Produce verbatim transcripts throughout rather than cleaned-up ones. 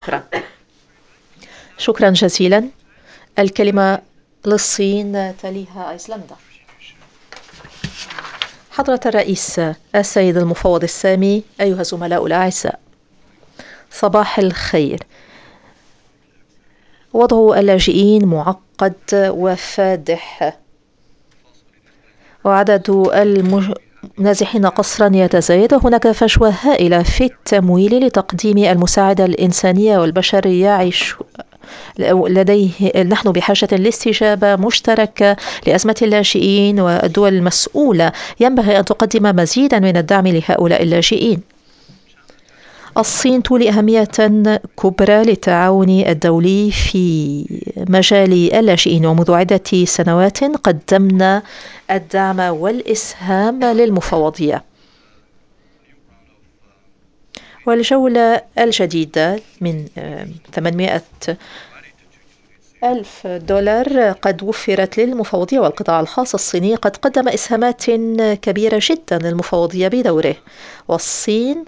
شكرا شكرا جزيلا. الكلمة للصين تليها أيسلندا. حضرة الرئيس السيد المفوض السامي، أيها الزملاء الأعزاء، صباح الخير. وضع اللاجئين معقد وفادح، وعدد النازحين قسرا يتزايد، وهناك فجوة هائلة في التمويل لتقديم المساعدة الإنسانية والبشرية. يعيش لديه نحن بحاجة لاستجابة مشتركة لأزمة اللاجئين، والدول المسؤولة ينبغي أن تقدم مزيدا من الدعم لهؤلاء اللاجئين. الصين تولي أهمية كبرى للتعاون الدولي في مجال اللاجئين، ومنذ عدة سنوات قدمنا الدعم والإسهام للمفوضية. والجولة الجديدة من ثمانمائة ألف دولار قد وفرت للمفوضية، والقطاع الخاص الصيني قد قدم إسهامات كبيرة جدا للمفوضية بدوره. والصين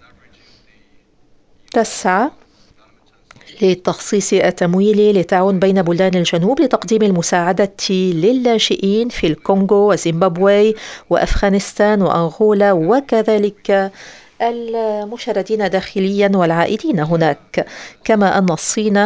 تسعى لتخصيص التمويل للتعاون بين بلدان الجنوب لتقديم المساعدة للاجئين في الكونغو وزيمبابوي وأفغانستان وأنغولا، وكذلك المشردين داخليا والعائدين هناك. كما أن الصين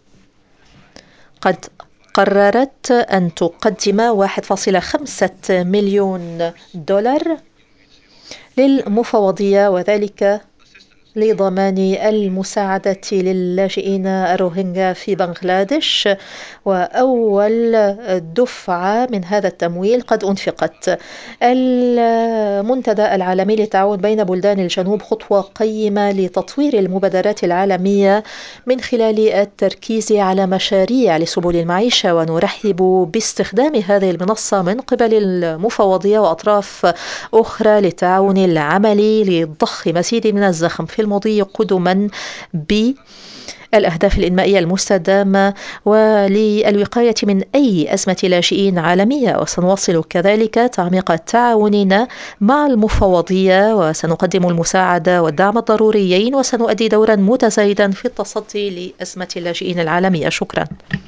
قد قررت أن تقدم واحد فاصلة خمسة مليون دولار للمفوضية، وذلك لضمان المساعدة للاجئين الروهينجا في بنغلاديش. وأول دفعة من هذا التمويل قد أنفقت. المنتدى العالمي للتعاون بين بلدان الجنوب خطوة قيمة لتطوير المبادرات العالمية من خلال التركيز على مشاريع لسبل المعيشة، ونرحب باستخدام هذه المنصة من قبل المفوضية وأطراف أخرى للتعاون العملي لضخ مزيد من الزخم في المضي قدما بالأهداف الإنمائية المستدامة وللوقاية من أي أزمة لاجئين عالمية. وسنواصل كذلك تعميق تعاوننا مع المفوضية، وسنقدم المساعدة والدعم الضروريين، وسنؤدي دورا متزايدا في التصدي لأزمة اللاجئين العالمية. شكرا.